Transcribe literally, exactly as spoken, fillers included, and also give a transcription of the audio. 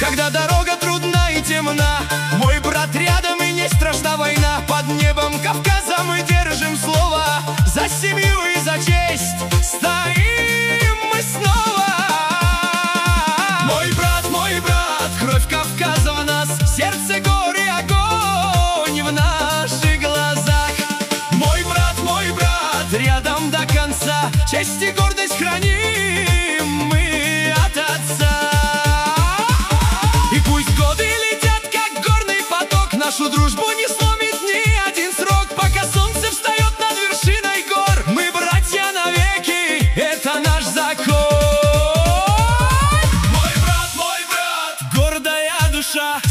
когда дорога трудна и темна. Мой брат рядом, и не страшна война. Под небом Кавказа мы держим слово. За семью и за честь стоим мы снова. Мой брат, мой брат, кровь Кавказа в нас, сердце гор и огонь в наших глазах. Мой брат, мой брат, рядом до конца, честь и гордость храним мы от отца. И пусть годы летят, как горный поток, нашу дружбу не сломит ни один срок. Пока солнце встает над вершиной гор, мы братья навеки, это наш закон. Мой брат, мой брат, гордая душа,